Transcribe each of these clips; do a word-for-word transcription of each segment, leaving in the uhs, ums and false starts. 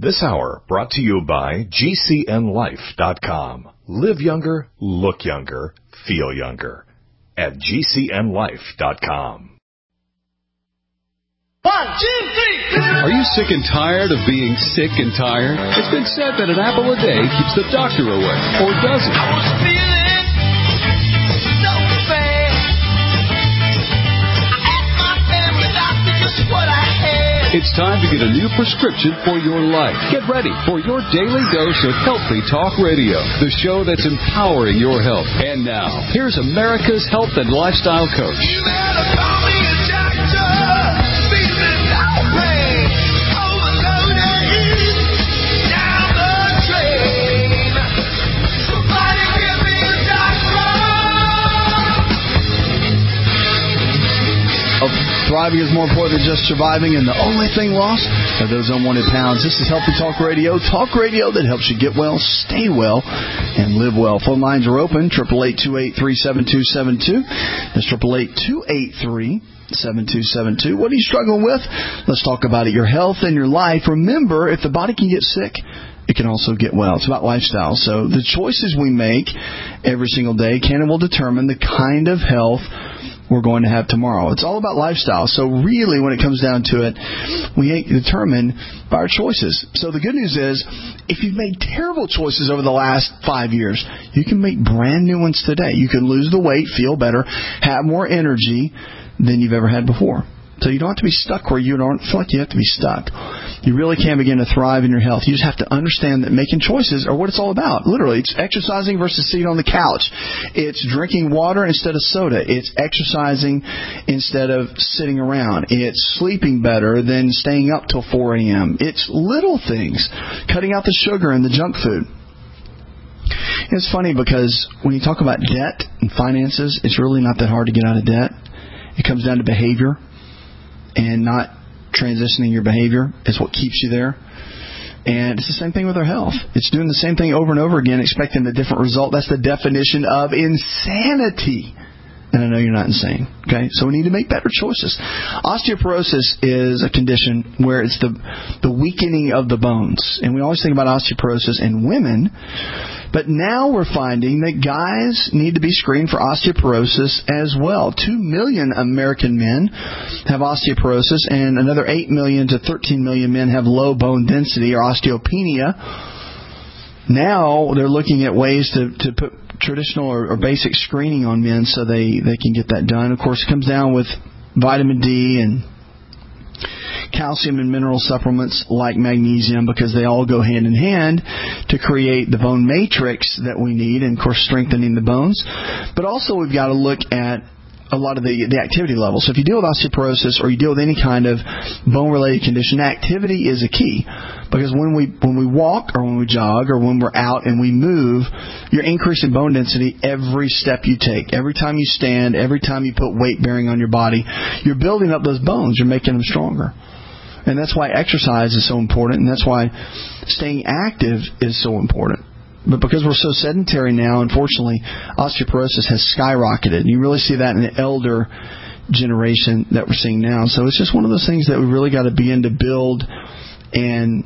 This hour brought to you by G C N life dot com. Live younger, look younger, feel younger at G C N life dot com. One, two, three. Are you sick and tired of being sick and tired? It's been said that an apple a day keeps the doctor away, or does it? I was feeling so bad. I asked my family doctor just what I had. It's time to get a new prescription for your life. Get ready for your daily dose of Healthy Talk Radio, the show that's empowering your health. And now, here's America's health and lifestyle coach. You better call me a doctor. Feeling no pain. Overloaded. Down the drain. Somebody give me a doctor. Oh, thriving is more important than just surviving, and the only thing lost are those unwanted pounds. This is Healthy Talk Radio, talk radio that helps you get well, stay well, and live well. Phone lines are open, eight eight eight, two eight three, seven two seven two. That's eight eight eight, two eight three, seven two seven two. What are you struggling with? Let's talk about it. Your health and your life. Remember, if the body can get sick, it can also get well. It's about lifestyle. So the choices we make every single day can and will determine the kind of health we're going to have tomorrow. It's all about lifestyle. So really, when it comes down to it, we ain't determined by our choices. So the good news is, if you've made terrible choices over the last five years, you can make brand new ones today. You can lose the weight, feel better, have more energy than you've ever had before. So you don't have to be stuck where you don't feel like you have to be stuck. You really can begin to thrive in your health. You just have to understand that making choices are what it's all about. Literally, it's exercising versus sitting on the couch. It's drinking water instead of soda. It's exercising instead of sitting around. It's sleeping better than staying up till four a.m. It's little things. Cutting out the sugar and the junk food. It's funny because when you talk about debt and finances, it's really not that hard to get out of debt. It comes down to behavior. And not transitioning your behavior is what keeps you there. And it's the same thing with our health. It's doing the same thing over and over again, expecting a different result. That's the definition of insanity. And I know you're not insane. Okay? So we need to make better choices. Osteoporosis is a condition where it's the the weakening of the bones. And we always think about osteoporosis in women. But now we're finding that guys need to be screened for osteoporosis as well. Two million American men have osteoporosis, and another eight million to thirteen million men have low bone density or osteopenia. Now they're looking at ways to, to put traditional or, or basic screening on men so they, they can get that done. Of course, it comes down with vitamin D and calcium and mineral supplements like magnesium, because they all go hand in hand to create the bone matrix that we need, and, of course, strengthening the bones. But also we've got to look at a lot of the, the activity levels. So if you deal with osteoporosis or you deal with any kind of bone-related condition, activity is a key. Because when we when we walk or when we jog or when we're out and we move, you're increasing bone density every step you take. Every time you stand, every time you put weight bearing on your body, you're building up those bones. You're making them stronger. And that's why exercise is so important, and that's why staying active is so important. But because we're so sedentary now, unfortunately, osteoporosis has skyrocketed. And you really see that in the elder generation that we're seeing now. So it's just one of those things that we really got to begin to build and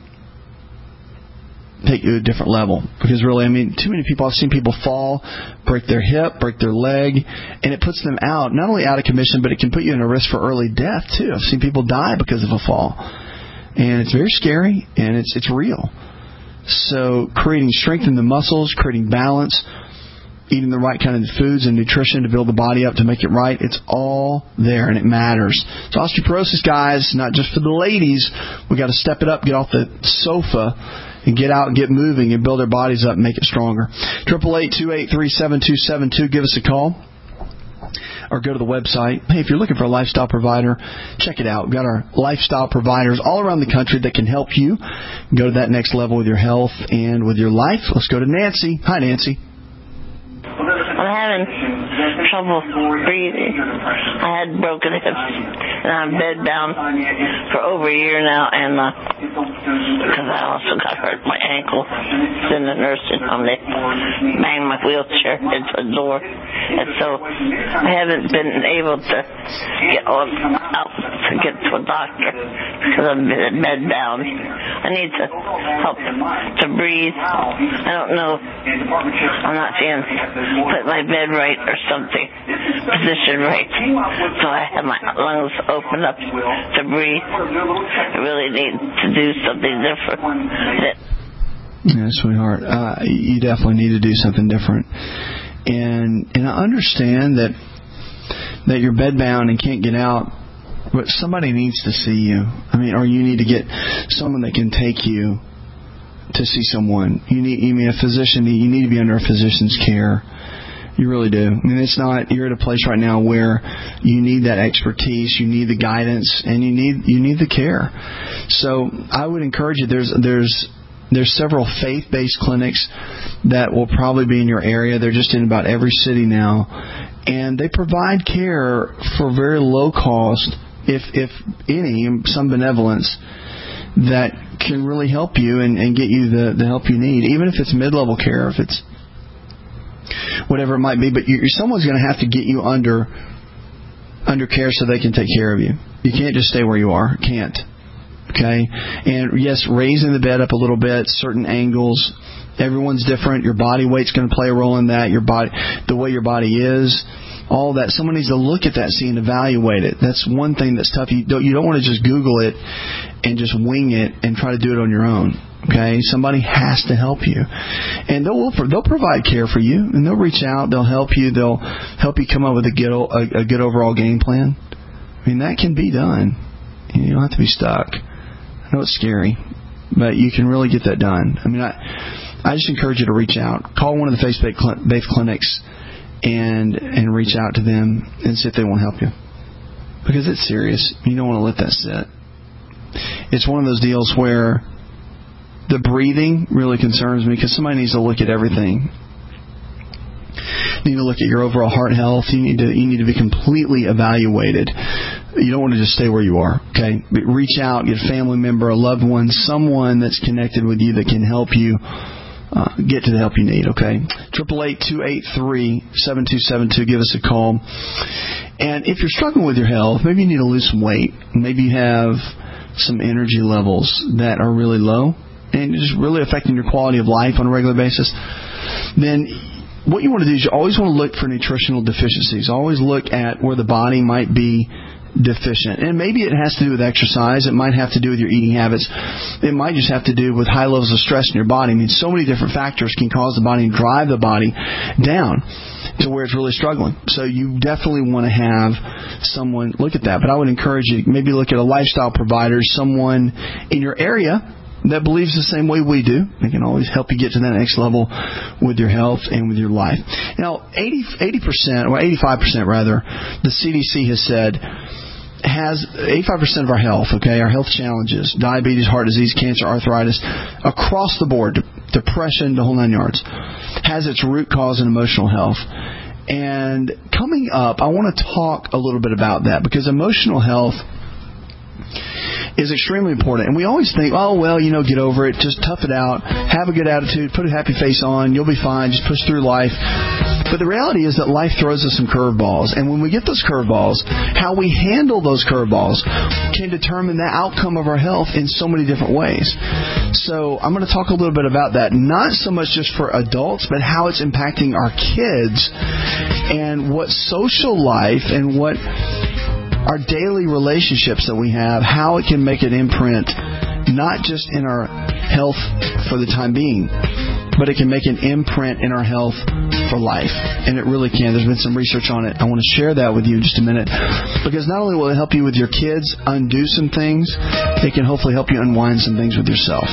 take you to a different level. Because really, I mean, too many people, I've seen people fall, break their hip, break their leg, and it puts them out, not only out of commission, but it can put you in a risk for early death, too. I've seen people die because of a fall. And it's very scary, and it's it's real. So creating strength in the muscles, creating balance, eating the right kind of foods and nutrition to build the body up to make it right, it's all there, and it matters. So osteoporosis, guys, not just for the ladies. We got to step it up, get off the sofa, and get out and get moving and build our bodies up and make it stronger. eight eight eight, two eight three, seven two seven two. Give us a call. Or go to the website. Hey, if you're looking for a lifestyle provider, check it out. We've got our lifestyle providers all around the country that can help you go to that next level with your health and with your life. Let's go to Nancy. Hi, Nancy. I'm having trouble breathing. I had broken hips, and I'm bedbound for over a year now, and because uh, I also got hurt my ankle in the nursing home. They banged my wheelchair into the door, and so I haven't been able to get out, out to get to a doctor because I'm bedbound. I need to help to breathe. I don't know. I'm not seeing put my bed right or something, position right, so I have my lungs open up to breathe. I really need to do something different. Yeah, sweetheart, uh, you definitely need to do something different. And and I understand that that you're bedbound and can't get out, but somebody needs to see you. I mean, or you need to get someone that can take you to see someone. You need, you mean a physician. You need to be under a physician's care. You really do. I mean, it's not. You're at a place right now where you need that expertise, you need the guidance, and you need you need the care. So I would encourage you. There's there's there's several faith-based clinics that will probably be in your area. They're just in about every city now, and they provide care for very low cost, if if any, some benevolence that can really help you and, and get you the, the help you need, even if it's mid-level care, if it's whatever it might be. But you, someone's going to have to get you under under care so they can take care of you. You can't just stay where you are. Can't. Okay? And yes, raising the bed up a little bit, certain angles. Everyone's different. Your body weight's going to play a role in that. Your body, the way your body is. All that. Someone needs to look at that, see, and evaluate it. That's one thing that's tough. You don't, you don't want to just Google it and just wing it and try to do it on your own. Okay? Somebody has to help you. And they'll they'll provide care for you, and they'll reach out. They'll help you. They'll help you come up with a good, a, a good overall game plan. I mean, that can be done. You don't have to be stuck. I know it's scary, but you can really get that done. I mean, I, I just encourage you to reach out. Call one of the faith-based clinics and and reach out to them and see if they won't help you. Because it's serious. You don't want to let that sit. It's one of those deals where the breathing really concerns me, because somebody needs to look at everything. You need to look at your overall heart health. You need to you need to be completely evaluated. You don't want to just stay where you are. Okay, but reach out, get a family member, a loved one, someone that's connected with you that can help you uh, get to the help you need. Okay, triple eight two eight three seven two seven two. Give us a call. And if you're struggling with your health, maybe you need to lose some weight. Maybe you have some energy levels that are really low and just really affecting your quality of life on a regular basis. Then what you want to do is you always want to look for nutritional deficiencies. Always look at where the body might be deficient. And maybe it has to do with exercise. It might have to do with your eating habits. It might just have to do with high levels of stress in your body. I mean, so many different factors can cause the body and drive the body down to where it's really struggling. So you definitely want to have someone look at that. But I would encourage you, maybe look at a lifestyle provider, someone in your area that believes the same way we do. They can always help you get to that next level with your health and with your life. Now, eighty, eighty percent, or eighty-five percent rather, the C D C has said, has eighty-five percent of our health, okay, our health challenges, diabetes, heart disease, cancer, arthritis, across the board, depression, the whole nine yards, has its root cause in emotional health. And coming up, I want to talk a little bit about that, because emotional health is extremely important. And we always think, oh, well, you know, get over it, just tough it out, have a good attitude, put a happy face on, you'll be fine, just push through life. But the reality is that life throws us some curveballs. And when we get those curveballs, how we handle those curveballs can determine the outcome of our health in so many different ways. So I'm going to talk a little bit about that, not so much just for adults, but how it's impacting our kids and what social life and what our daily relationships that we have, how it can make an imprint, not just in our health for the time being, but it can make an imprint in our health for life. And it really can. There's been some research on it. I want to share that with you in just a minute, because not only will it help you with your kids undo some things, it can hopefully help you unwind some things with yourself.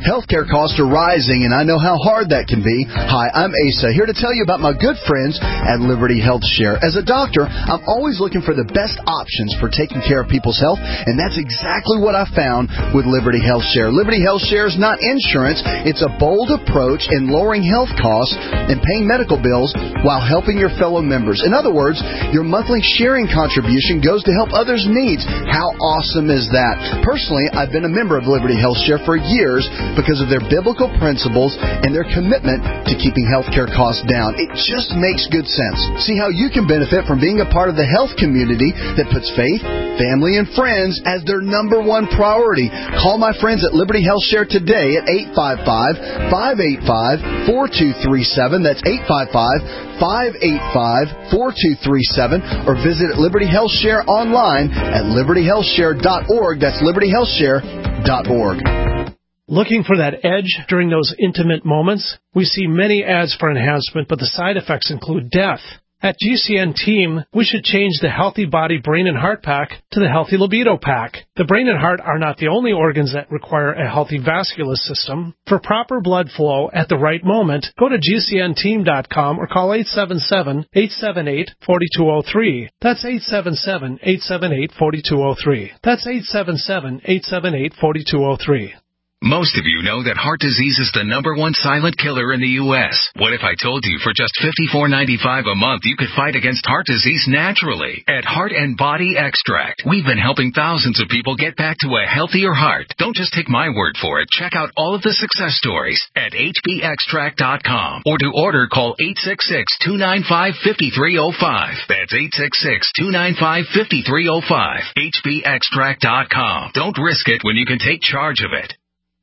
Healthcare costs are rising, and I know how hard that can be. Hi, I'm Asa, here to tell you about my good friends at Liberty Health Share. As a doctor, I'm always looking for the best options for taking care of people's health, and that's exactly what I found with Liberty Health Share. Liberty Health Share is not insurance. It's a bold approach in lowering health costs and paying medical bills while helping your fellow members. In other words, your monthly sharing contribution goes to help others' needs. How awesome is that? Personally, I've been a member of Liberty Health Share for years because of their biblical principles and their commitment to keeping healthcare costs down. It just makes good sense. See how you can benefit from being a part of the health community that puts faith, family, and friends as their number one priority. Call my friends at Liberty Health Share today at eight five five, five eight five, four two three seven. That's eight five five, five eight five, four two three seven. Or visit Liberty Health Share online at liberty health share dot org. That's liberty health share dot org. Looking for that edge during those intimate moments? We see many ads for enhancement, but the side effects include death. At G C N Team, we should change the Healthy Body Brain and Heart Pack to the Healthy Libido Pack. The brain and heart are not the only organs that require a healthy vascular system. For proper blood flow at the right moment, go to G C N team dot com or call eight seven seven, eight seven eight, four two zero three. That's eight seven seven, eight seven eight, four two zero three. That's eight seven seven, eight seven eight, four two zero three. Most of you know that heart disease is the number one silent killer in the U S What if I told you for just fifty-four ninety-five a month you could fight against heart disease naturally? At Heart and Body Extract, we've been helping thousands of people get back to a healthier heart. Don't just take my word for it. Check out all of the success stories at H B extract dot com. Or to order, call eight six six, two nine five, five three zero five. That's eight six six, two nine five, five three zero five. H B extract dot com. Don't risk it when you can take charge of it.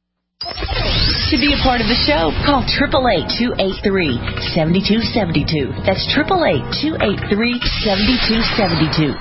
To be a part of the show, call eight eight eight, two eight three, seven two seven two. That's eight eight eight, two eight three, seven two seven two.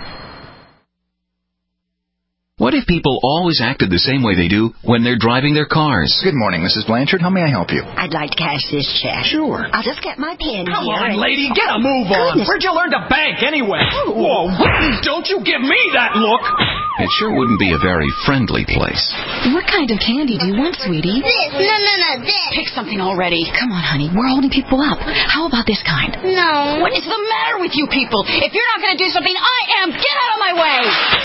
What if people always acted the same way they do when they're driving their cars? Good morning, Missus Blanchard. How may I help you? I'd like to cash this check. Sure. I'll just get my pen Come here. on, lady, get a move on. Goodness. Where'd you learn to bank anyway? Whoa, don't you give me that look. It sure wouldn't be a very friendly place. What kind of candy do you want, sweetie? This. No, no, no, this. Pick something already. Come on, honey. We're holding people up. How about this kind? No. What is the matter with you people? If you're not going to do something, I am. Get out of my way.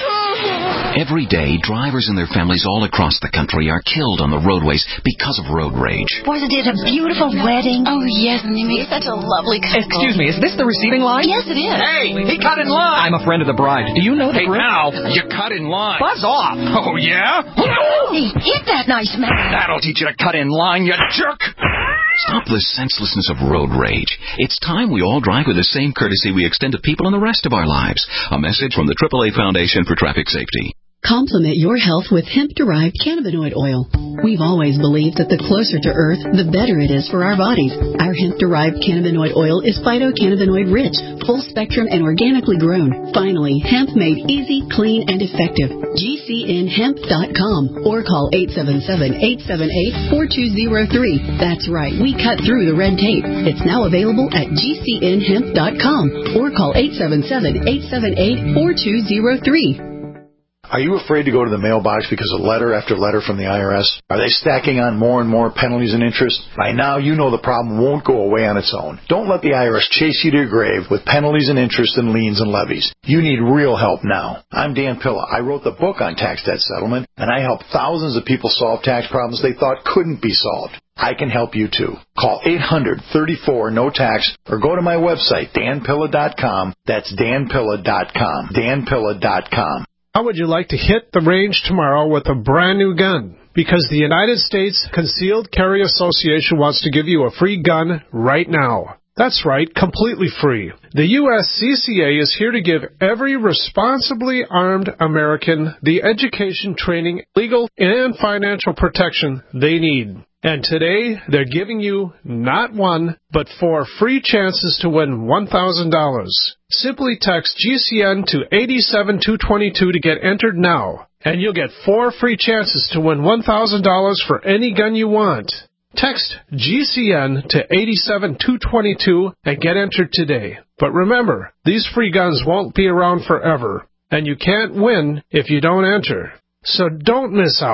Every day, drivers and their families all across the country are killed on the roadways because of road rage. Wasn't it a beautiful wedding? Oh, yes, and they made such a lovely couple. Excuse me, is this the receiving line? Yes, it is. Hey, he cut in line. I'm a friend of the bride. Do you know the Hey, group? now, you cut in line. Buzz off. Oh, yeah? Hey, hit that nice man. That'll teach you to cut in line, you jerk. Stop the senselessness of road rage. It's time we all drive with the same courtesy we extend to people in the rest of our lives. A message from the triple A Foundation for Traffic Safety. Complement your health with hemp-derived cannabinoid oil. We've always believed that the closer to Earth, the better it is for our bodies. Our hemp-derived cannabinoid oil is phytocannabinoid-rich, full-spectrum, and organically grown. Finally, hemp made easy, clean, and effective. G C N hemp dot com or call eight seven seven, eight seven eight, four two zero three. That's right, we cut through the red tape. It's now available at G C N hemp dot com or call eight seven seven, eight seven eight, four two zero three. Are you afraid to go to the mailbox because of letter after letter from the I R S? Are they stacking on more and more penalties and interest? By now, you know the problem won't go away on its own. Don't let the I R S chase you to your grave with penalties and interest and liens and levies. You need real help now. I'm Dan Pilla. I wrote the book on tax debt settlement, and I help thousands of people solve tax problems they thought couldn't be solved. I can help you too. Call eight hundred, thirty-four, no tax or go to my website, dan pilla dot com. That's dan pilla dot com. dan pilla dot com. How would you like to hit the range tomorrow with a brand new gun? Because the United States Concealed Carry Association wants to give you a free gun right now. That's right, completely free. The U S C C A is here to give every responsibly armed American the education, training, legal, and financial protection they need. And today, they're giving you not one, but four free chances to win one thousand dollars. Simply text G C N to eight seven two two two to get entered now, and you'll get four free chances to win one thousand dollars for any gun you want. Text G C N to eight seven two two two and get entered today. But remember, these free guns won't be around forever, and you can't win if you don't enter. So don't miss out.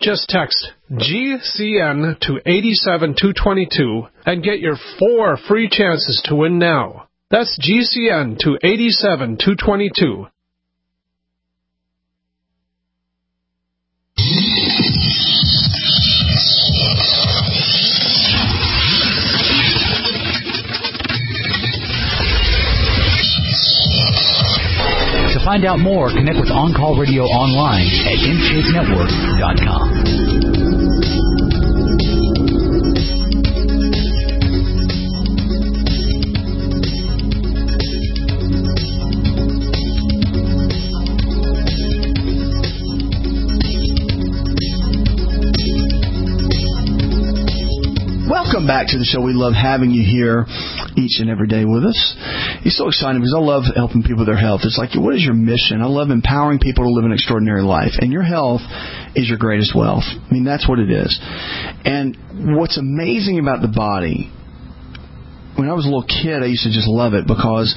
Just text G C N to eight seven two two two and get your four free chances to win now. That's G C N to eight seven two two two. To find out more, connect with On Call Radio online at in shape network dot com. Welcome back to the show. We love having you here each and every day with us. It's so exciting because I love helping people with their health. It's like, what is your mission? I love empowering people to live an extraordinary life. And your health is your greatest wealth. I mean, that's what it is. And what's amazing about the body, when I was a little kid, I used to just love it because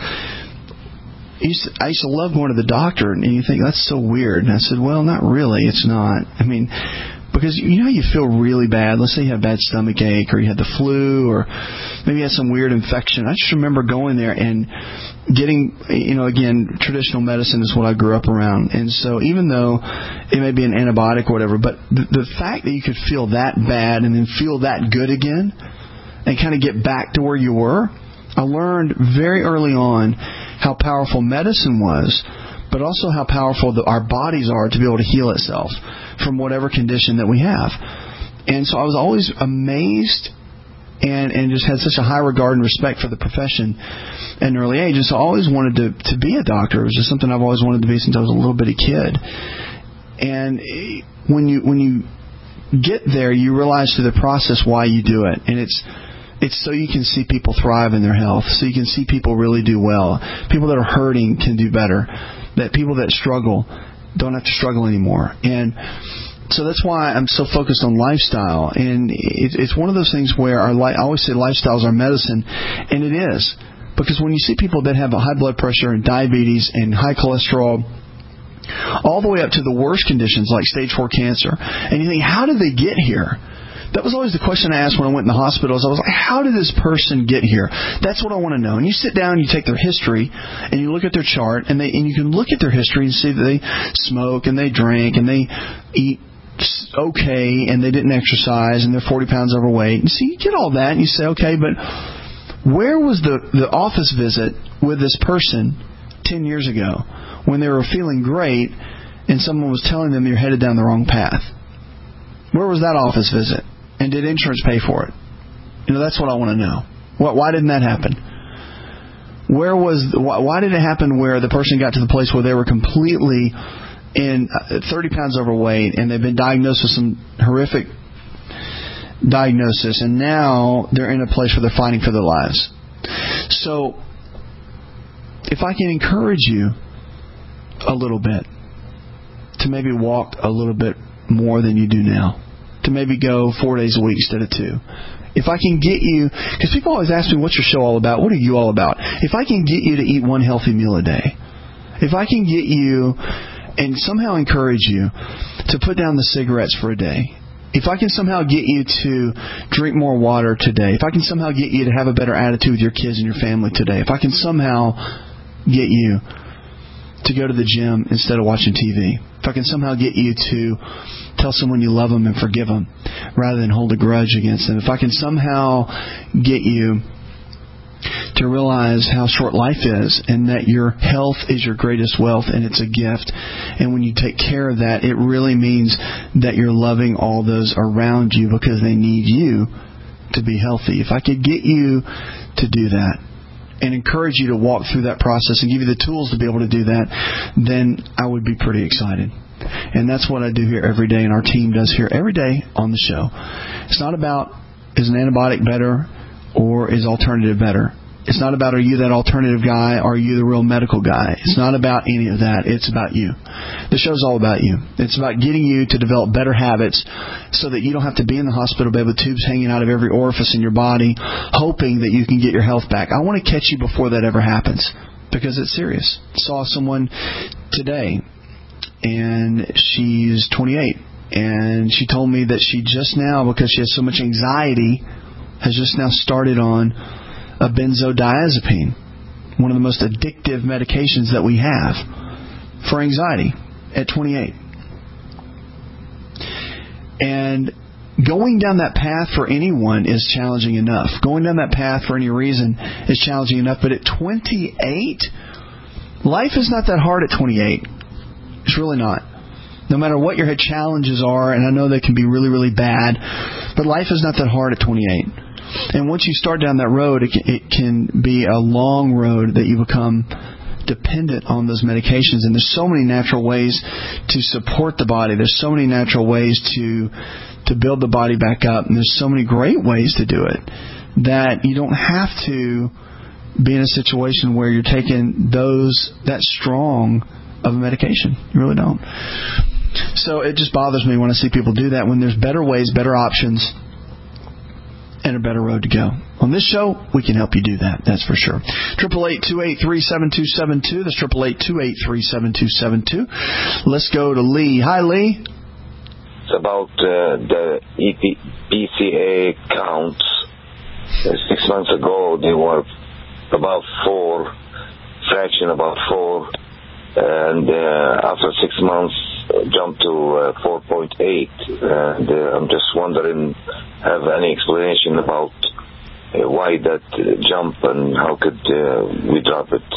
I used to, I used to love going to the doctor. And you think, that's so weird. And I said, well, not really. It's not. I mean, because you know you feel really bad. Let's say you have bad stomach ache or you had the flu or maybe you had some weird infection. I just remember going there and getting, you know, again, traditional medicine is what I grew up around. And so even though it may be an antibiotic or whatever, but the, the fact that you could feel that bad and then feel that good again and kind of get back to where you were, I learned very early on how powerful medicine was, but also how powerful the, our bodies are to be able to heal itself from whatever condition that we have. And so I was always amazed and, and just had such a high regard and respect for the profession at an early age. And so I always wanted to, to be a doctor. It was just something I've always wanted to be since I was a little bitty kid. And when you when you get there, you realize through the process why you do it. And it's It's so you can see people thrive in their health, so you can see people really do well. People that are hurting can do better. That people that struggle don't have to struggle anymore. And so that's why I'm so focused on lifestyle. And it, it's one of those things where our li- I always say lifestyle is our medicine, and it is. Because when you see people that have a high blood pressure and diabetes and high cholesterol, all the way up to the worst conditions like stage four cancer, and you think, how did they get here? That was always the question I asked when I went in the hospitals. I was like, how did this person get here? That's what I want to know. And you sit down and you take their history and you look at their chart, and they and you can look at their history and see that they smoke and they drink and they eat okay and they didn't exercise and they're forty pounds overweight. And so you get all that and you say, okay, but where was the, the office visit with this person ten years ago when they were feeling great and someone was telling them you're headed down the wrong path? Where was that office visit? And did insurance pay for it? You know, that's what I want to know. Why, why didn't that happen? Where was why, why did it happen where the person got to the place where they were completely in thirty pounds overweight and they've been diagnosed with some horrific diagnosis, and now they're in a place where they're fighting for their lives? So, if I can encourage you a little bit to maybe walk a little bit more than you do now, to maybe go four days a week instead of two. If I can get you, because people always ask me, what's your show all about? What are you all about? If I can get you to eat one healthy meal a day, if I can get you and somehow encourage you to put down the cigarettes for a day, if I can somehow get you to drink more water today, if I can somehow get you to have a better attitude with your kids and your family today, if I can somehow get you to go to the gym instead of watching T V, if I can somehow get you to tell someone you love them and forgive them rather than hold a grudge against them, if I can somehow get you to realize how short life is and that your health is your greatest wealth and it's a gift, and when you take care of that, it really means that you're loving all those around you because they need you to be healthy. If I could get you to do that and encourage you to walk through that process and give you the tools to be able to do that, then I would be pretty excited. And that's what I do here every day, and our team does here every day on the show. It's not about, is an antibiotic better or is alternative better? It's not about, are you that alternative guy or are you the real medical guy? It's not about any of that. It's about you. The show's all about you. It's about getting you to develop better habits so that you don't have to be in the hospital bed with tubes hanging out of every orifice in your body hoping that you can get your health back. I want to catch you before that ever happens because it's serious. I saw someone today, and she's twenty-eight, And she told me that she just now, because she has so much anxiety, has just now started on a benzodiazepine, one of the most addictive medications that we have for anxiety at twenty-eight. And going down that path for anyone is challenging enough. Going down that path for any reason is challenging enough. But at twenty-eight, life is not that hard at twenty-eight. It's really not. No matter what your challenges are, and I know they can be really, really bad, but life is not that hard at twenty-eight. And once you start down that road, it can, it can be a long road that you become dependent on those medications. And there's so many natural ways to support the body. There's so many natural ways to to build the body back up. And there's so many great ways to do it that you don't have to be in a situation where you're taking those that strong of a medication. You really don't. So it just bothers me when I see people do that when there's better ways, better options, and a better road to go. On this show, we can help you do that. That's for sure. Triple eight two eight three seven two seven two. That's triple eight two eight three seven two seven two. Let's go to Lee. Hi, Lee. It's about uh, the P C A counts. Uh, six months ago, they were about four, fraction about four, and uh, after six months, jumped to uh, four point eight. And uh, I'm just wondering, have any explanation about uh, why that uh, jump and how could uh, we drop it?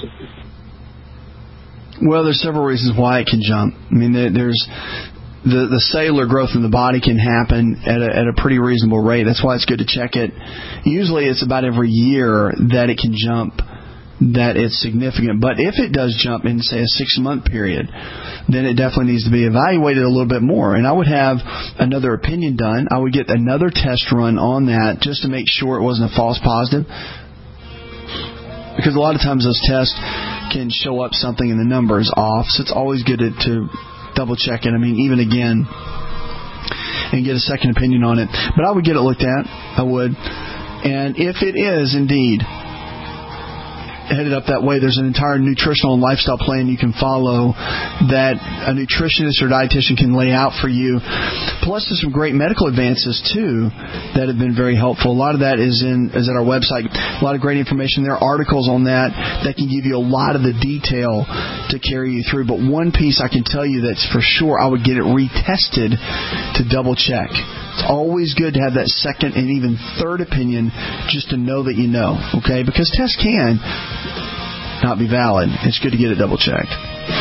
Well, there's several reasons why it can jump. I mean, there, there's the the cellular growth in the body can happen at a, at a pretty reasonable rate. That's why it's good to check it. Usually, it's about every year that it can jump, that it's significant. But if it does jump in, say, a six-month period, then it definitely needs to be evaluated a little bit more. And I would have another opinion done. I would get another test run on that just to make sure it wasn't a false positive. Because a lot of times those tests can show up something and the number is off. So it's always good to, to double-check it. I mean, even again, and get a second opinion on it. But I would get it looked at. I would. And if it is indeed headed up that way, there's an entire nutritional and lifestyle plan you can follow that a nutritionist or dietitian can lay out for you. Plus, there's some great medical advances too that have been very helpful. A lot of that is in is at our website. A lot of great information there, articles on that that can give you a lot of the detail to carry you through. But one piece I can tell you that's for sure, I would get it retested to double check. It's always good to have that second and even third opinion just to know that you know, okay? Because tests can not be valid. It's good to get it double checked.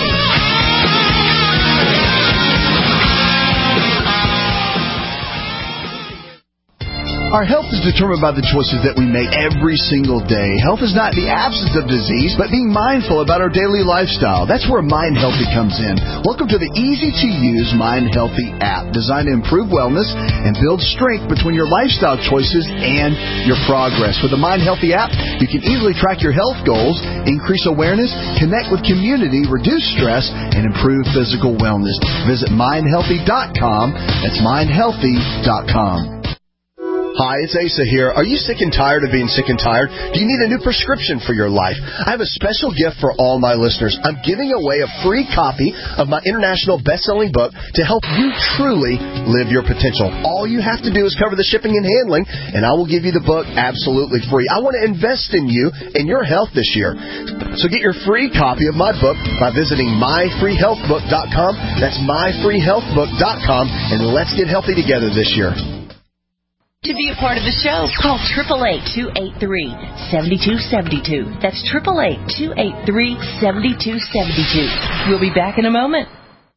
Our health is determined by the choices that we make every single day. Health is not the absence of disease, but being mindful about our daily lifestyle. That's where Mind Healthy comes in. Welcome to the easy-to-use Mind Healthy app, designed to improve wellness and build strength between your lifestyle choices and your progress. With the Mind Healthy app, you can easily track your health goals, increase awareness, connect with community, reduce stress, and improve physical wellness. Visit mind healthy dot com. That's mind healthy dot com. Hi, it's Asa here. Are you sick and tired of being sick and tired? Do you need a new prescription for your life? I have a special gift for all my listeners. I'm giving away a free copy of my international best-selling book to help you truly live your potential. All you have to do is cover the shipping and handling, and I will give you the book absolutely free. I want to invest in you and your health this year. So get your free copy of my book by visiting my free health book dot com. That's my free health book dot com, and let's get healthy together this year. To be a part of the show, call eight eight eight, two eight three, seven two seven two. That's eight eight eight, two eight three, seven two seven two. We'll be back in a moment.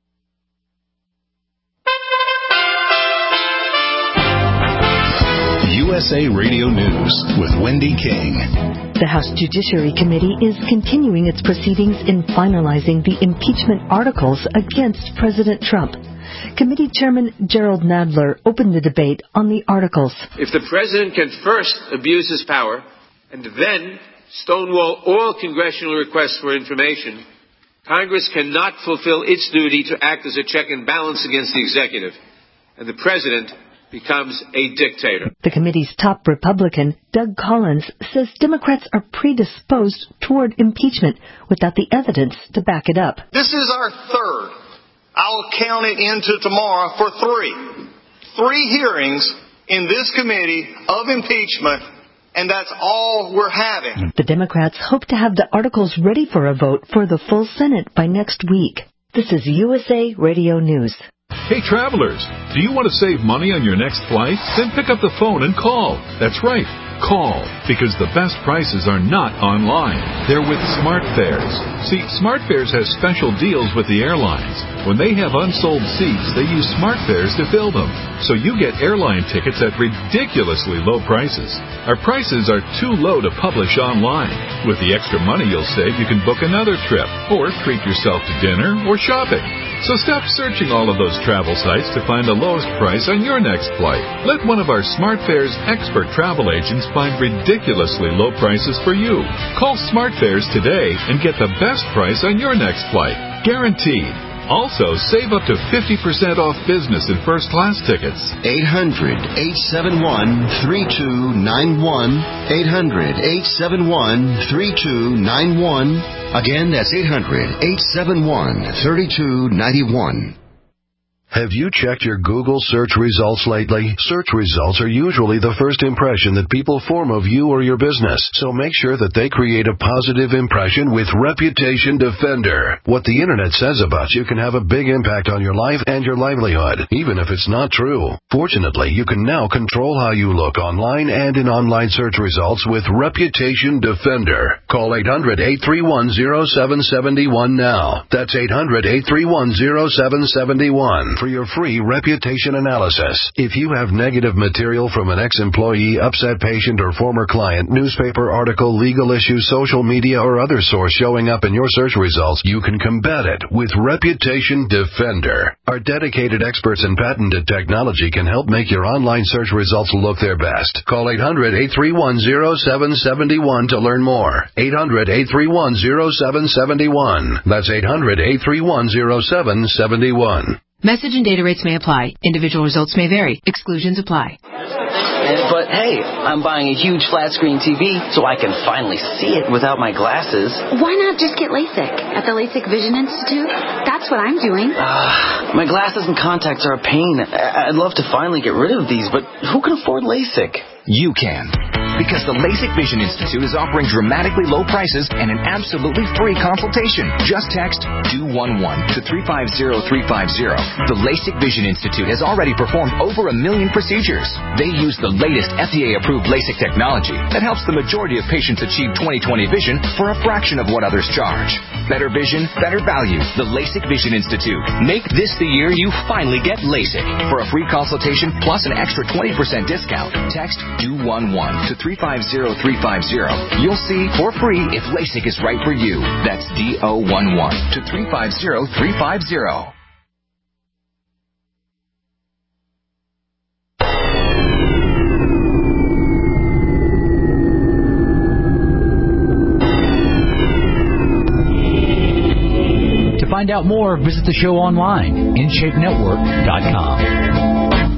U S A Radio News with Wendy King. The House Judiciary Committee is continuing its proceedings in finalizing the impeachment articles against President Trump. Committee Chairman Gerald Nadler opened the debate on the articles. If the president can first abuse his power and then stonewall all congressional requests for information, Congress cannot fulfill its duty to act as a check and balance against the executive, and the president becomes a dictator. The committee's top Republican, Doug Collins, says Democrats are predisposed toward impeachment without the evidence to back it up. This is our third I'll count it into tomorrow for three. Three hearings in this committee of impeachment, and that's all we're having. The Democrats hope to have the articles ready for a vote for the full Senate by next week. This is U S A Radio News. Hey travelers, do you want to save money on your next flight? Then pick up the phone and call. That's right. Call, because the best prices are not online. They're with SmartFares. See, SmartFares has special deals with the airlines. When they have unsold seats, they use SmartFares to fill them. So you get airline tickets at ridiculously low prices. Our prices are too low to publish online. With the extra money you'll save, you can book another trip, or treat yourself to dinner or shopping. So stop searching all of those travel sites to find the lowest price on your next flight. Let one of our SmartFares expert travel agents find ridiculously low prices for you. Call SmartFares today and get the best price on your next flight. Guaranteed. Also, save up to fifty percent off business and first class tickets. eight hundred, eight seven one, three two nine one. eight hundred, eight seven one, three two nine one. Again, that's eight hundred, eight seven one, three two nine one. Have you checked your Google search results lately? Search results are usually the first impression that people form of you or your business, so make sure that they create a positive impression with Reputation Defender. What the internet says about you can have a big impact on your life and your livelihood, even if it's not true. Fortunately, you can now control how you look online and in online search results with Reputation Defender. Call eight hundred, eight three one, zero seven seven one now. That's eight hundred, eight three one, zero seven seven one. For your free reputation analysis. If you have negative material from an ex-employee, upset patient, or former client, newspaper article, legal issue, social media, or other source showing up in your search results, you can combat it with Reputation Defender. Our dedicated experts in patented technology can help make your online search results look their best. Call eight hundred, eight three one, zero seven seven one to learn more. eight hundred, eight three one, zero seven seven one. That's eight hundred, eight three one, zero seven seven one. Message and data rates may apply. Individual results may vary. Exclusions apply. But hey, I'm buying a huge flat screen T V so I can finally see it without my glasses. Why not just get LASIK at the LASIK Vision Institute? That's what I'm doing. Uh, my glasses and contacts are a pain. I'd love to finally get rid of these, but who can afford LASIK? You can. Because the LASIK Vision Institute is offering dramatically low prices and an absolutely free consultation. Just text D O one one to three five zero three five zero. The LASIK Vision Institute has already performed over a million procedures. They use the latest F D A-approved LASIK technology that helps the majority of patients achieve twenty twenty vision for a fraction of what others charge. Better vision, better value. The LASIK Vision Institute. Make this the year you finally get LASIK. For a free consultation plus an extra twenty percent discount, text D O one one to three five zero three five zero. You'll see for free if LASIK is right for you. That's D O one one to three five zero three five zero. To find out more, visit the show online, in shape network dot com.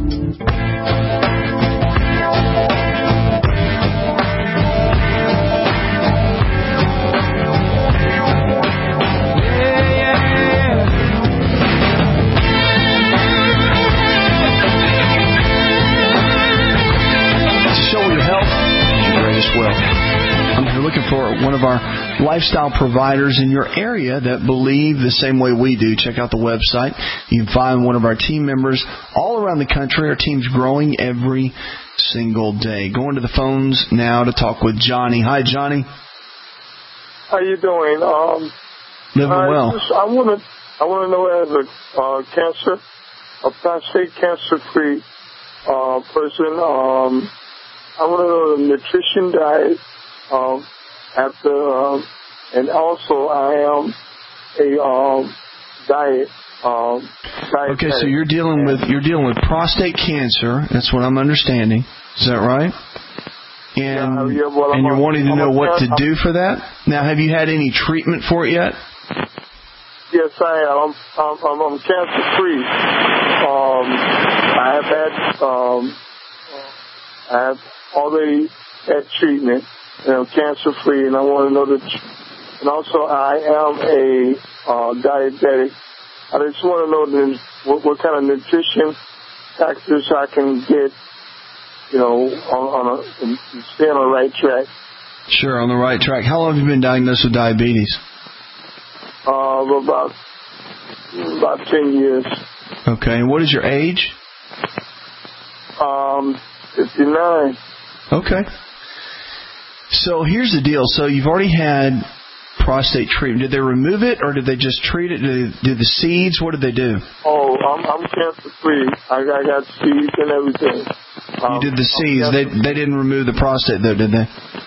Well, I'm here looking for one of our lifestyle providers in your area that believe the same way we do. Check out the website. You can find one of our team members all around the country. Our team's growing every single day. Going to the phones now to talk with Johnny. Hi, Johnny. How you doing? Um, Living I well. Just, I want to. I want to know, as a uh, cancer, a prostate cancer-free uh, person. Um, I want to know the nutrition diet um, after, um, and also I am a um, diet. Um, okay, so you're dealing with you're dealing with prostate cancer. That's what I'm understanding. Is that right? And yeah, yeah, well, and you're a, wanting to I'm know what to I'm, do for that. Now, have you had any treatment for it yet? Yes, I am. I'm I'm, I'm cancer free. Um, I have had um, I have already had treatment, you know, cancer free, and I want to know the. And also, I am a uh, diabetic I just want to know the, what, what kind of nutrition factors I can get, you know, on, on a, and stay on the right track. Sure, on the right track. How long have you been diagnosed with diabetes? Uh, about about ten years. Okay, and what is your age? Um, fifty-nine. Okay. So here's the deal. So you've already had prostate treatment. Did they remove it, or did they just treat it? Did they do the seeds? What did they do? Oh, I'm, I'm cancer-free. I, I got seeds and everything. Um, you did the seeds. They they didn't remove the prostate, though, did they?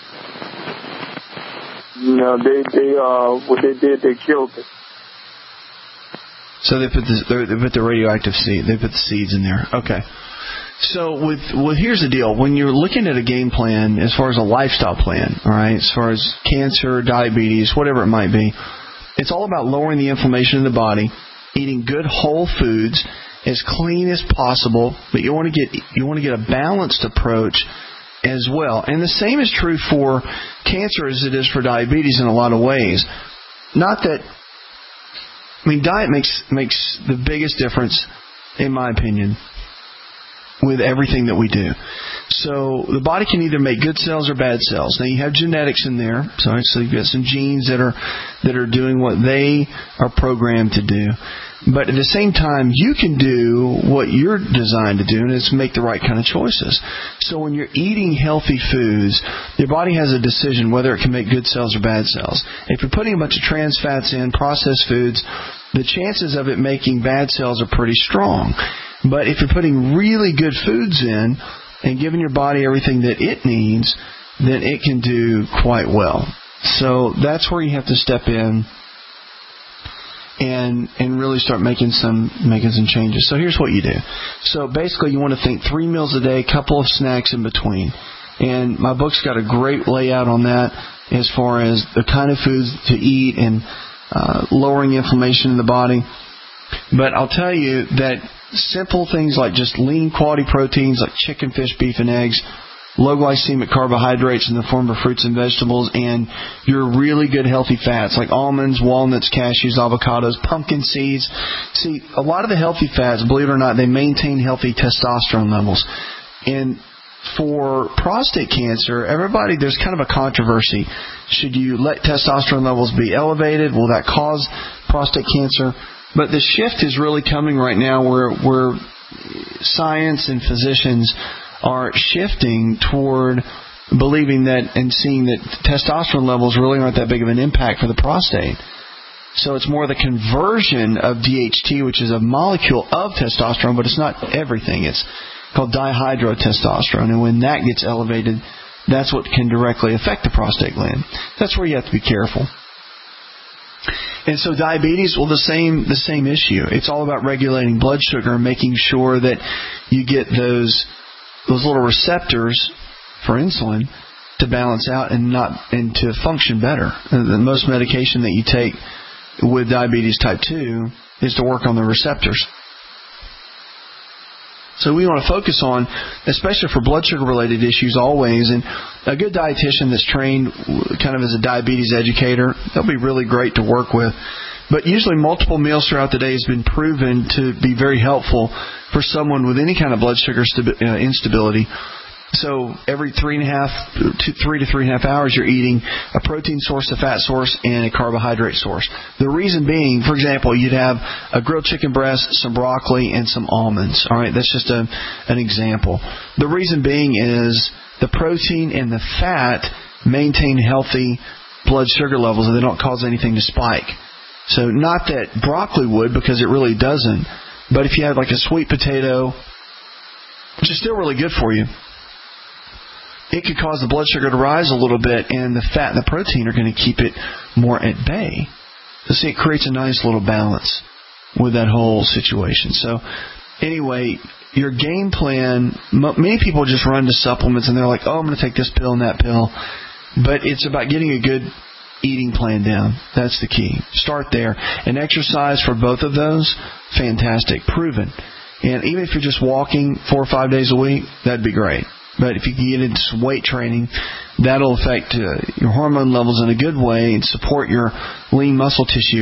No, they they uh what they did, they killed it. So they put the they put the radioactive seed. They put the seeds in there. Okay. So with well, here's the deal. When you're looking at a game plan, as far as a lifestyle plan, all right, as far as cancer, diabetes, whatever it might be, it's all about lowering the inflammation in the body, eating good whole foods, as clean as possible. But you want to get you want to get a balanced approach as well. And the same is true for cancer as it is for diabetes in a lot of ways. Not that, I mean, diet makes makes the biggest difference, in my opinion, with everything that we do. So the body can either make good cells or bad cells. Now you have genetics in there, so you've got some genes that are that are doing what they are programmed to do. But at the same time, you can do what you're designed to do, and it's make the right kind of choices. So when you're eating healthy foods, your body has a decision whether it can make good cells or bad cells. If you're putting a bunch of trans fats in, processed foods, the chances of it making bad cells are pretty strong. But if you're putting really good foods in and giving your body everything that it needs, then it can do quite well. So that's where you have to step in and and really start making some making some changes. So here's what you do. So basically you want to think three meals a day, couple of snacks in between. And my book's got a great layout on that as far as the kind of foods to eat and uh, lowering inflammation in the body. But I'll tell you that simple things like just lean quality proteins like chicken, fish, beef, and eggs, low glycemic carbohydrates in the form of fruits and vegetables, and your really good healthy fats like almonds, walnuts, cashews, avocados, pumpkin seeds. See, a lot of the healthy fats, believe it or not, they maintain healthy testosterone levels. And for prostate cancer, everybody, there's kind of a controversy. Should you let testosterone levels be elevated? Will that cause prostate cancer? But the shift is really coming right now where, where science and physicians are shifting toward believing that and seeing that testosterone levels really aren't that big of an impact for the prostate. So it's more the conversion of D H T, which is a molecule of testosterone, but it's not everything. It's called dihydrotestosterone. And when that gets elevated, that's what can directly affect the prostate gland. That's where you have to be careful. And so diabetes, well, the same the same issue. It's all about regulating blood sugar and making sure that you get those those little receptors for insulin to balance out and not and to function better. The most medication that you take with diabetes type two is to work on the receptors. So we want to focus on, especially for blood sugar related issues always, and a good dietitian that's trained kind of as a diabetes educator, they'll be really great to work with. But usually multiple meals throughout the day has been proven to be very helpful for someone with any kind of blood sugar stabi- uh, instability. So every three and a half, two, three to three and a half hours, you're eating a protein source, a fat source, and a carbohydrate source. The reason being, for example, you'd have a grilled chicken breast, some broccoli, and some almonds. All right, that's just a, an example. The reason being is the protein and the fat maintain healthy blood sugar levels, and they don't cause anything to spike. So not that broccoli would, because it really doesn't. But if you had like a sweet potato, which is still really good for you, it could cause the blood sugar to rise a little bit, and the fat and the protein are going to keep it more at bay. So see, it creates a nice little balance with that whole situation. So anyway, your game plan, many people just run to supplements, and they're like, oh, I'm going to take this pill and that pill. But it's about getting a good eating plan down. That's the key. Start there. And exercise for both of those, fantastic, proven. And even if you're just walking four or five days a week, that'd be great. But if you can get into some weight training, that'll affect uh, your hormone levels in a good way and support your lean muscle tissue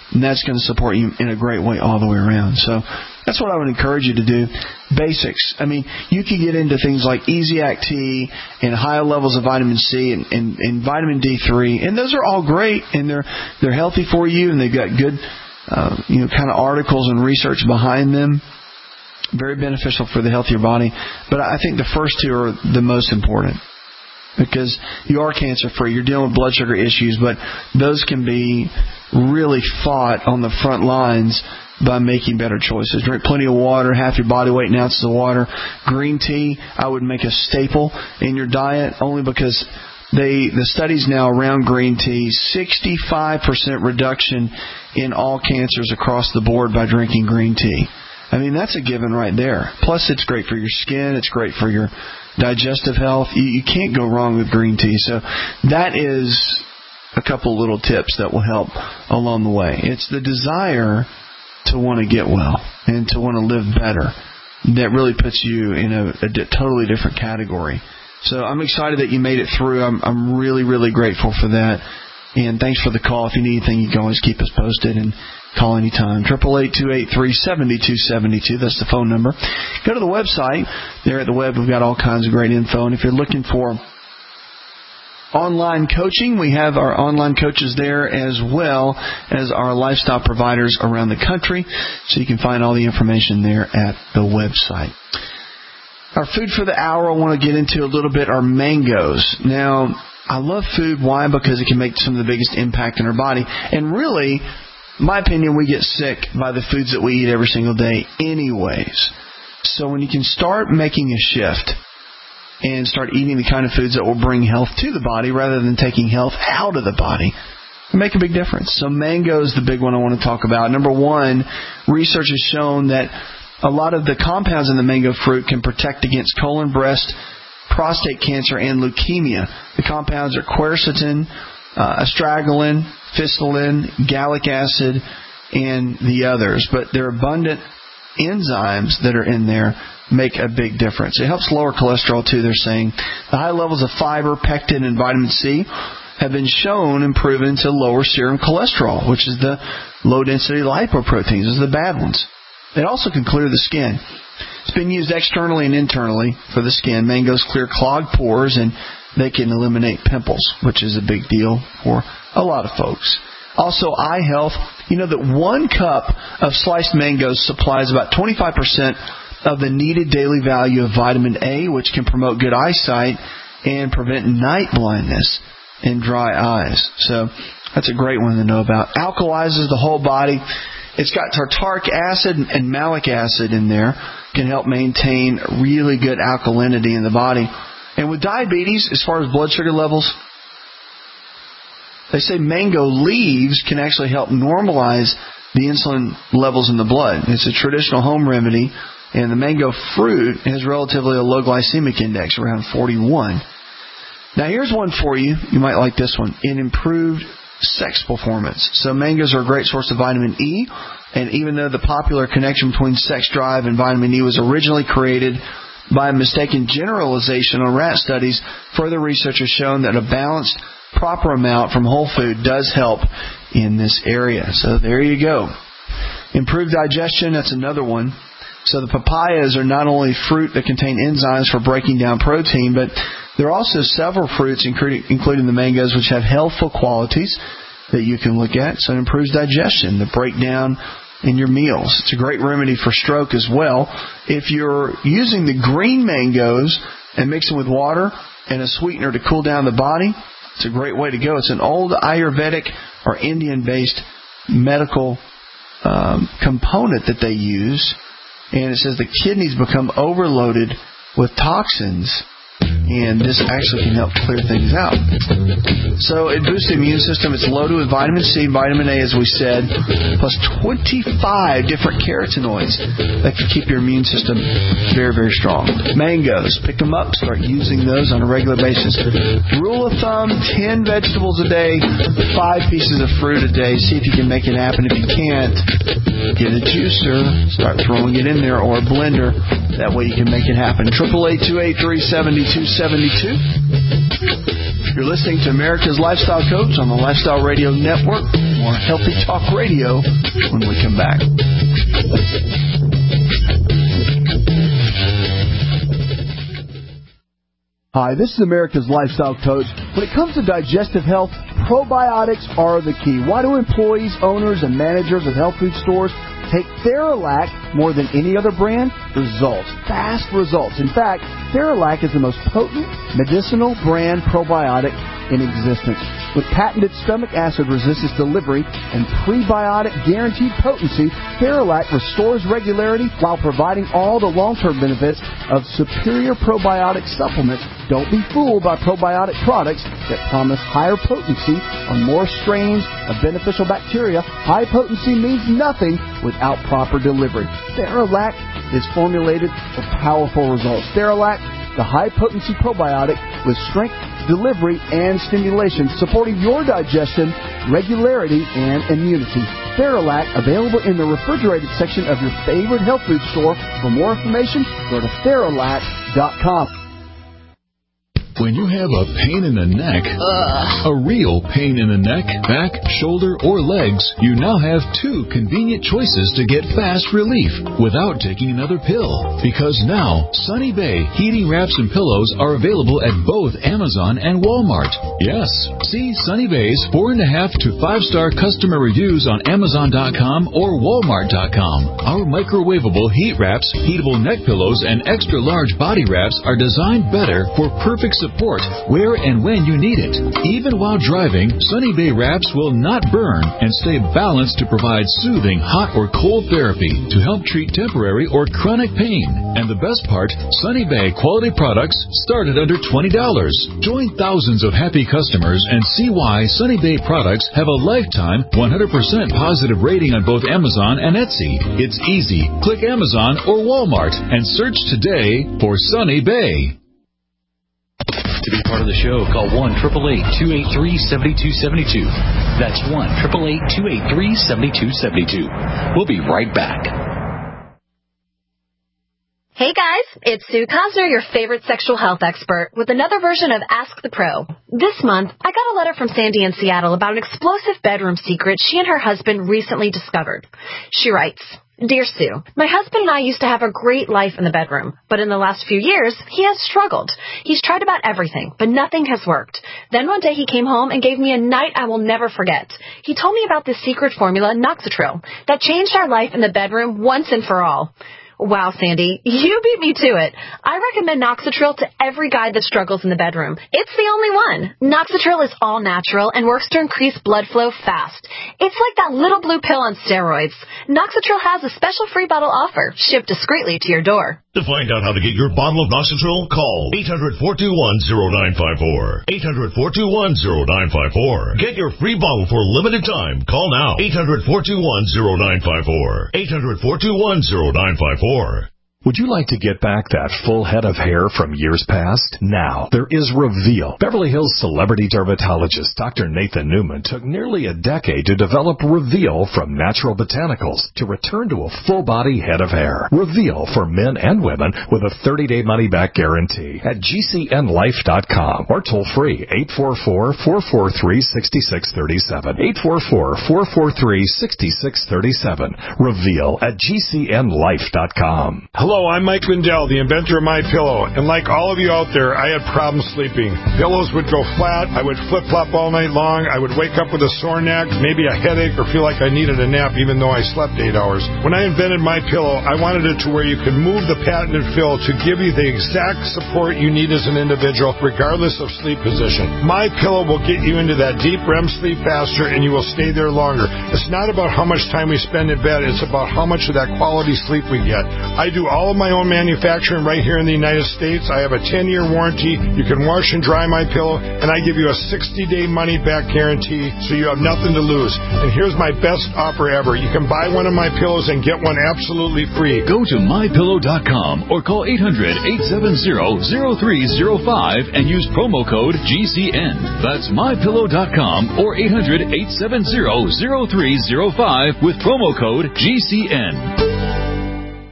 And that's going to support you in a great way all the way around. So that's what I would encourage you to do. Basics. I mean, you can get into things like Easy-Act Tea and higher levels of vitamin C and, and, and vitamin D three. And those are all great, and they're they're healthy for you, and they've got good, uh, you know, kind of articles and research behind them. Very beneficial for the healthier body. But I think the first two are the most important, because you are cancer-free. You're dealing with blood sugar issues, but those can be really fought on the front lines by making better choices. Drink plenty of water, half your body weight in ounces of water. Green tea, I would make a staple in your diet, only because they the studies now around green tea, sixty-five percent reduction in all cancers across the board by drinking green tea. I mean, that's a given right there. Plus, it's great for your skin. It's great for your digestive health. You, you can't go wrong with green tea. So that is a couple little tips that will help along the way. It's the desire to want to get well and to want to live better that really puts you in a, a di- totally different category. So I'm excited that you made it through. I'm, I'm really, really grateful for that. And thanks for the call. If you need anything, you can always keep us posted and call anytime. eight eight eight, two eight three, seven two seven two. That's the phone number. Go to the website. There at the web, we've got all kinds of great info. And if you're looking for online coaching, we have our online coaches there, as well as our lifestyle providers around the country. So you can find all the information there at the website. Our food for the hour I want to get into a little bit are mangoes. Now, I love food. Why? Because it can make some of the biggest impact in our body. And really, in my opinion, we get sick by the foods that we eat every single day anyways. So when you can start making a shift and start eating the kind of foods that will bring health to the body rather than taking health out of the body, it'll make a big difference. So mango is the big one I want to talk about. Number one, research has shown that a lot of the compounds in the mango fruit can protect against colon, breast, prostate cancer, and leukemia. The compounds are quercetin, uh, astragalin, phycillin, gallic acid, and the others. But their abundant enzymes that are in there make a big difference. It helps lower cholesterol too, they're saying. The high levels of fiber, pectin, and vitamin C have been shown and proven to lower serum cholesterol, which is the low-density lipoproteins. Those are the bad ones. It also can clear the skin. It's been used externally and internally for the skin. Mangoes clear clogged pores, and they can eliminate pimples, which is a big deal for a lot of folks. Also, eye health. You know that one cup of sliced mangoes supplies about twenty-five percent of the needed daily value of vitamin A, which can promote good eyesight and prevent night blindness and dry eyes. So that's a great one to know about. Alkalizes the whole body. It's got tartaric acid and malic acid in there. Can help maintain really good alkalinity in the body. And with diabetes, as far as blood sugar levels, they say mango leaves can actually help normalize the insulin levels in the blood. It's a traditional home remedy, and the mango fruit has relatively a low glycemic index, around forty-one. Now here's one for you. You might like this one. It improved sex performance. So mangoes are a great source of vitamin E, and even though the popular connection between sex drive and vitamin E was originally created by a mistaken generalization on rat studies, further research has shown that a balanced, proper amount from whole food does help in this area. So there you go. Improved digestion, that's another one. So the papayas are not only fruit that contain enzymes for breaking down protein, but there are also several fruits, including the mangoes, which have healthful qualities that you can look at. So it improves digestion, the breakdown in your meals. It's a great remedy for stroke as well. If you're using the green mangoes and mix them with water and a sweetener to cool down the body, it's a great way to go. It's an old Ayurvedic or Indian-based medical um, component that they use. And it says the kidneys become overloaded with toxins, and this actually can help clear things out. So it boosts the immune system. It's loaded with vitamin C, vitamin A, as we said, plus twenty-five different carotenoids that can keep your immune system very, very strong. Mangoes, pick them up, start using those on a regular basis. Rule of thumb, ten vegetables a day, five pieces of fruit a day. See if you can make it happen. If you can't, get a juicer, start throwing it in there, or a blender. That way you can make it happen. eight eight eight, two eight three, seven two seven two. You're listening to America's Lifestyle Coach on the Lifestyle Radio Network. more Healthy Talk Radio when we come back. Hi, this is America's Lifestyle Coach. When it comes to digestive health, probiotics are the key. Why do employees, owners, and managers of health food stores take Theralac more than any other brand? Results. Fast results. In fact, Theralac is the most potent medicinal brand probiotic in existence. With patented stomach acid resistance delivery and prebiotic guaranteed potency, Theralac restores regularity while providing all the long-term benefits of superior probiotic supplements. Don't be fooled by probiotic products that promise higher potency on more strains of beneficial bacteria. High potency means nothing without proper delivery. Theralac is formulated for powerful results. Theralac, the high-potency probiotic with strength, delivery, and stimulation, supporting your digestion, regularity, and immunity. Theralac, available in the refrigerated section of your favorite health food store. For more information, go to Theralac dot com. When you have a pain in the neck, Ugh. a real pain in the neck, back, shoulder, or legs, you now have two convenient choices to get fast relief without taking another pill. Because now, Sunny Bay heating wraps and pillows are available at both Amazon and Walmart. Yes, see Sunny Bay's four and a half to five star customer reviews on Amazon dot com or Walmart dot com. Our microwavable heat wraps, heatable neck pillows, and extra large body wraps are designed better for perfect support. Support where and when you need it. Even while driving, Sunny Bay wraps will not burn and stay balanced to provide soothing hot or cold therapy to help treat temporary or chronic pain. And the best part, Sunny Bay quality products start at under twenty dollars. Join thousands of happy customers and see why Sunny Bay products have a lifetime one hundred percent positive rating on both Amazon and Etsy. It's easy. Click Amazon or Walmart and search today for Sunny Bay. To be part of the show, call one eight eight eight, two eight three, seven two seven two. That's one eight eight eight, two eight three, seven two seven two. We'll be right back. Hey guys, it's Sue Cosner, your favorite sexual health expert, with another version of Ask the Pro. This month, I got a letter from Sandy in Seattle about an explosive bedroom secret she and her husband recently discovered. She writes, Dear Sue, my husband and I used to have a great life in the bedroom, but in the last few years, he has struggled. He's tried about everything, but nothing has worked. Then one day he came home and gave me a night I will never forget. He told me about this secret formula, Noxatril, that changed our life in the bedroom once and for all. Wow, Sandy, you beat me to it. I recommend Noxatril to every guy that struggles in the bedroom. It's the only one. Noxatril is all natural and works to increase blood flow fast. It's like that little blue pill on steroids. Noxatril has a special free bottle offer, shipped discreetly to your door. To find out how to get your bottle of Noxatril, call eight hundred, four two one, zero nine five four. eight hundred, four two one, zero nine five four. Get your free bottle for a limited time. Call now. eight hundred, four two one, zero nine five four. eight hundred, four two one, zero nine five four. Would you like to get back that full head of hair from years past? Now, there is Reveal. Beverly Hills celebrity dermatologist Doctor Nathan Newman took nearly a decade to develop Reveal from natural botanicals to return to a full-body head of hair. Reveal for men and women with a thirty-day money-back guarantee at G C N life dot com or toll-free eight four four, four four three, six six three seven. eight four four, four four three, six six three seven. Reveal at G C N life dot com. Hello. Hello, I'm Mike Lindell, the inventor of MyPillow, and like all of you out there, I had problems sleeping. Pillows would go flat, I would flip-flop all night long, I would wake up with a sore neck, maybe a headache, or feel like I needed a nap even though I slept eight hours. When I invented MyPillow, I wanted it to where you could move the patented fill to give you the exact support you need as an individual, regardless of sleep position. MyPillow will get you into that deep R E M sleep faster, and you will stay there longer. It's not about how much time we spend in bed, it's about how much of that quality sleep we get. I do all of my own manufacturing right here in the United States. I have a ten-year warranty. You can wash and dry MyPillow, and I give you a sixty-day money-back guarantee, so you have nothing to lose. And here's my best offer ever. You can buy one of my pillows and get one absolutely free. Go to my pillow dot com or call eight hundred, eight seven zero, zero three zero five and use promo code G C N. That's my pillow dot com or eight hundred, eight seven zero, zero three zero five with promo code G C N.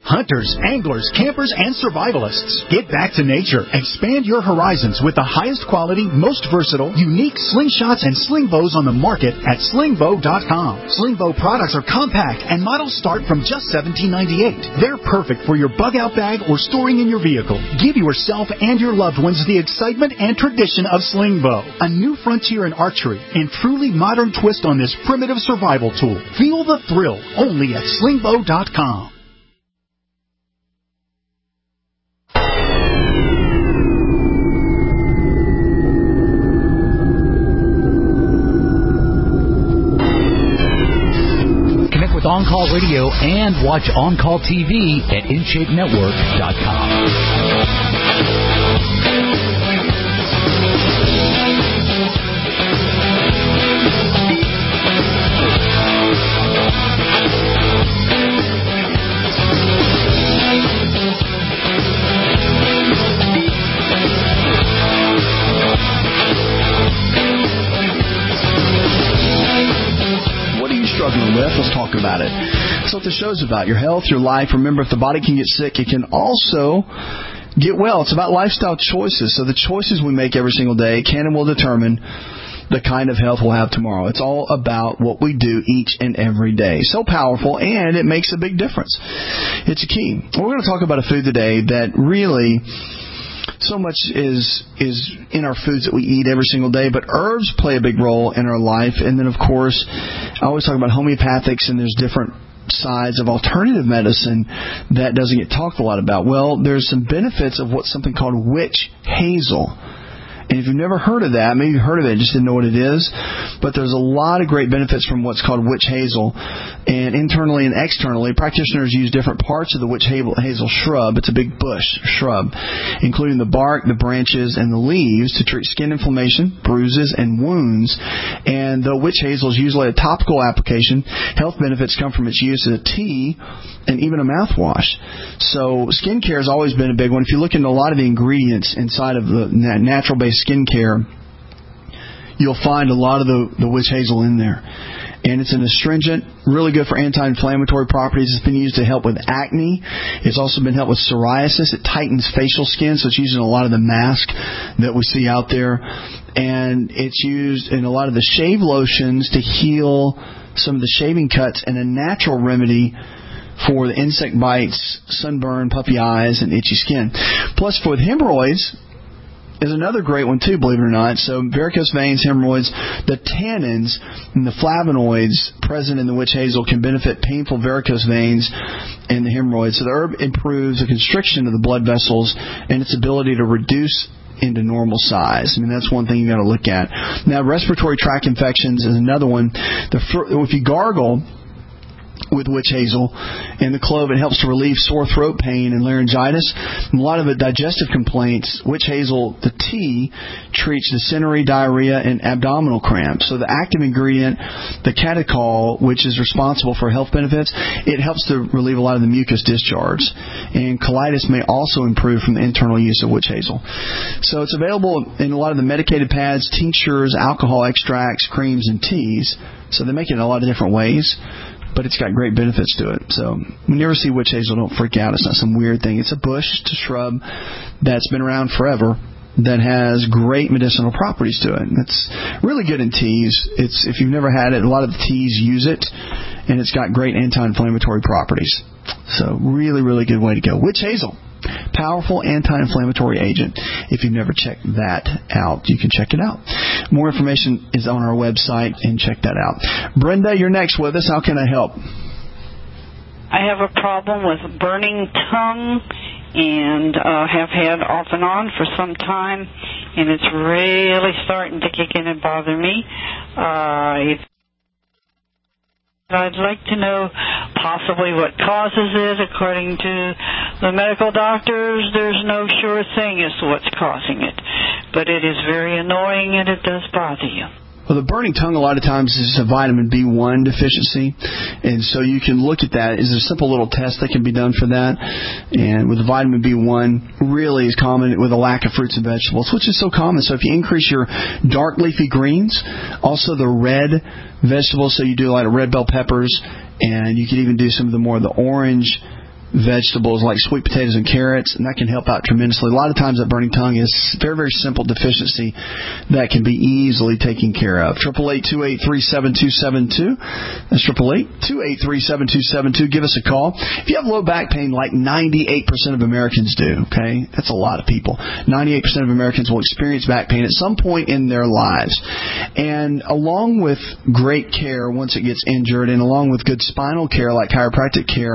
hunters, anglers, campers, and survivalists. Get back to nature. Expand your horizons with the highest quality, most versatile, unique slingshots and sling bows on the market at sling bow dot com. Sling bow products are compact and models start from just seventeen ninety-eight. They're perfect for your bug out bag or storing in your vehicle. Give yourself and your loved ones the excitement and tradition of sling bow, a new frontier in archery and truly modern twist on this primitive survival tool. Feel the thrill only at sling bow dot com. Connect with On Call Radio and watch On Call T V at in shape network dot com. Struggling with, let's talk about it. That's what the show's about. Your health, your life. Remember, if the body can get sick, it can also get well. It's about lifestyle choices. So the choices we make every single day can and will determine the kind of health we'll have tomorrow. It's all about what we do each and every day. So powerful, and it makes a big difference. It's a key. We're going to talk about a food today that really... So much is is in our foods that we eat every single day, but herbs play a big role in our life. And then, of course, I always talk about homeopathics, and there's different sides of alternative medicine that doesn't get talked a lot about. Well, there's some benefits of what's something called witch hazel. And if you've never heard of that, maybe you've heard of it, just didn't know what it is. But there's a lot of great benefits from what's called witch hazel. And internally and externally, practitioners use different parts of the witch hazel shrub. It's a big bush shrub, including the bark, the branches, and the leaves to treat skin inflammation, bruises, and wounds. And though witch hazel is usually a topical application, health benefits come from its use as a tea and even a mouthwash. So skincare has always been a big one. If you look into a lot of the ingredients inside of the natural-based skincare, you'll find a lot of the, the witch hazel in there. And it's an astringent, really good for anti-inflammatory properties. It's been used to help with acne. It's also been helped with psoriasis. It tightens facial skin, so it's used in a lot of the masks that we see out there. And it's used in a lot of the shave lotions to heal some of the shaving cuts, and a natural remedy for the insect bites, sunburn, puffy eyes, and itchy skin. Plus, for the hemorrhoids, is another great one too, believe it or not. So varicose veins, hemorrhoids, the tannins and the flavonoids present in the witch hazel can benefit painful varicose veins and the hemorrhoids. So the herb improves the constriction of the blood vessels and its ability to reduce into normal size. I mean, that's one thing you got to look at. Now, respiratory tract infections is another one. The if you gargle with witch hazel and the clove, it helps to relieve sore throat pain and laryngitis. And a lot of the digestive complaints, witch hazel, the tea, treats dysentery, diarrhea, and abdominal cramps. So the active ingredient, the catechol, which is responsible for health benefits, it helps to relieve a lot of the mucus discharge. And colitis may also improve from the internal use of witch hazel. So it's available in a lot of the medicated pads, tinctures, alcohol extracts, creams, and teas. So they make it in a lot of different ways, but it's got great benefits to it. So when you ever see witch hazel, don't freak out. It's not some weird thing. It's a bush, it's a shrub that's been around forever that has great medicinal properties to it. It's really good in teas. It's if you've never had it, a lot of the teas use it, and it's got great anti-inflammatory properties. So really, really good way to go. Witch hazel, powerful anti-inflammatory agent. If you've never checked that out, you can check it out. More information is on our website, and check that out. Brenda, you're next with us. How can I help? I have a problem with burning tongue, and uh, have had off and on for some time, and it's really starting to kick in and bother me. Uh, it's I'd like to know possibly what causes it. According to the medical doctors, there's no sure thing as to what's causing it. But it is very annoying, and it does bother you. Well, the burning tongue a lot of times is a vitamin B one deficiency, and so you can look at that. Is a simple little test that can be done for that. And with the vitamin B one, really is common with a lack of fruits and vegetables, which is so common. So if you increase your dark leafy greens, also the red vegetables, so you do a lot of red bell peppers, and you can even do some of the more of the orange vegetables like sweet potatoes and carrots, and that can help out tremendously. A lot of times that burning tongue is very, very simple deficiency that can be easily taken care of. eight eight eight, two eight three, seven two seven two. That's eight eight eight, two eight three, seven two seven two. Give us a call. If you have low back pain like ninety-eight percent of Americans do, okay, that's a lot of people. ninety-eight percent of Americans will experience back pain at some point in their lives. And along with great care once it gets injured, and along with good spinal care like chiropractic care,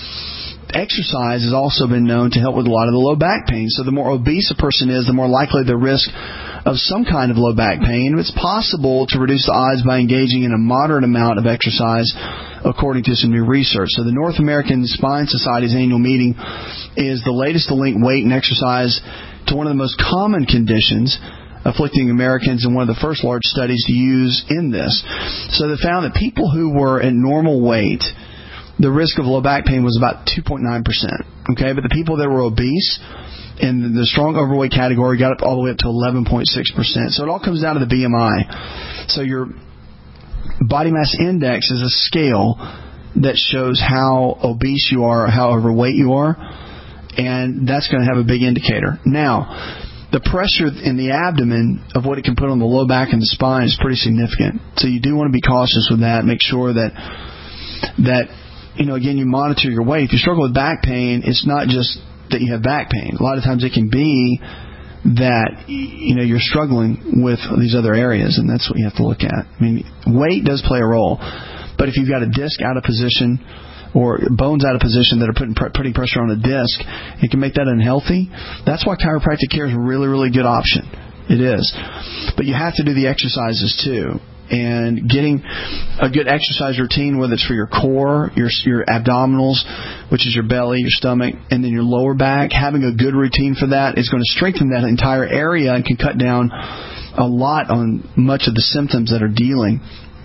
exercise has also been known to help with a lot of the low back pain. So the more obese a person is, the more likely the risk of some kind of low back pain. It's possible to reduce the odds by engaging in a moderate amount of exercise, according to some new research. So the North American Spine Society's annual meeting is the latest to link weight and exercise to one of the most common conditions afflicting Americans, and one of the first large studies to use in this. So they found that people who were at normal weight, the risk of low back pain was about two point nine percent. Okay, but the people that were obese in the strong overweight category got up all the way up to eleven point six percent. So it all comes down to the B M I. So your body mass index is a scale that shows how obese you are, or how overweight you are, and that's going to have a big indicator. Now, the pressure in the abdomen of what it can put on the low back and the spine is pretty significant. So you do want to be cautious with that. Make sure that that you know, again, you monitor your weight. If you struggle with back pain, it's not just that you have back pain. A lot of times it can be that, you know, you're struggling with these other areas, and that's what you have to look at. I mean, weight does play a role, but if you've got a disc out of position or bones out of position that are putting putting pressure on a disc, it can make that unhealthy. That's why chiropractic care is a really, really good option. It is. But you have to do the exercises too. And getting a good exercise routine, whether it's for your core, your your abdominals, which is your belly, your stomach, and then your lower back, having a good routine for that is going to strengthen that entire area and can cut down a lot on much of the symptoms that are dealing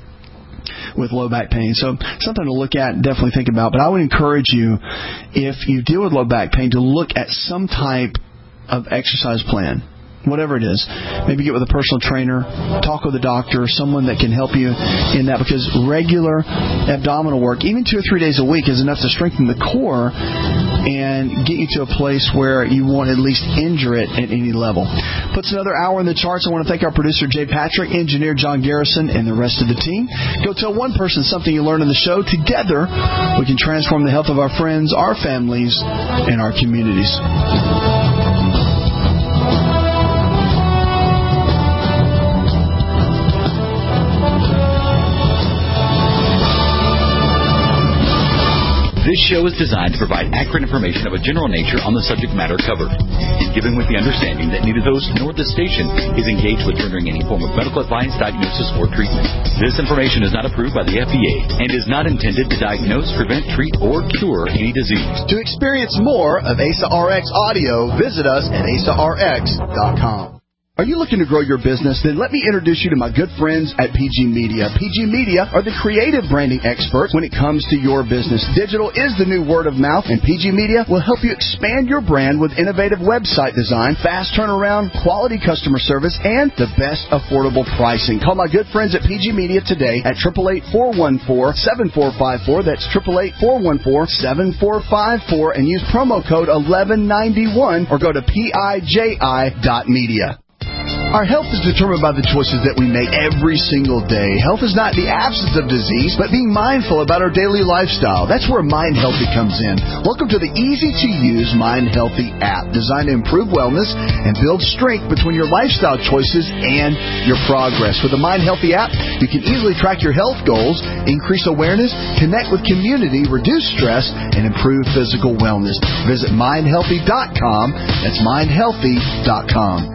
with low back pain. So something to look at and definitely think about. But I would encourage you, if you deal with low back pain, to look at some type of exercise plan. Whatever it is. Maybe get with a personal trainer, talk with a doctor, someone that can help you in that, because regular abdominal work, even two or three days a week, is enough to strengthen the core and get you to a place where you won't at least injure it at any level. Puts another hour in the charts. I want to thank our producer, Jay Patrick, engineer John Garrison, and the rest of the team. Go tell one person something you learned in the show. Together, we can transform the health of our friends, our families, and our communities. This show is designed to provide accurate information of a general nature on the subject matter covered, given with the understanding that neither the host nor the station is engaged with rendering any form of medical advice, diagnosis, or treatment. This information is not approved by the F D A and is not intended to diagnose, prevent, treat, or cure any disease. To experience more of A S A R X audio, visit us at A S A R X dot com. Are you looking to grow your business? Then let me introduce you to my good friends at P G Media. P G Media are the creative branding experts when it comes to your business. Digital is the new word of mouth, and P G Media will help you expand your brand with innovative website design, fast turnaround, quality customer service, and the best affordable pricing. Call my good friends at P G Media today at eight eight eight, four one four, seven four five four. That's eight eight eight, four one four, seven four five four, and use promo code eleven ninety-one or go to P I J I dot media. Our health is determined by the choices that we make every single day. Health is not the absence of disease, but being mindful about our daily lifestyle. That's where Mind Healthy comes in. Welcome to the easy-to-use Mind Healthy app, designed to improve wellness and build strength between your lifestyle choices and your progress. With the Mind Healthy app, you can easily track your health goals, increase awareness, connect with community, reduce stress, and improve physical wellness. Visit mind healthy dot com. That's mind healthy dot com.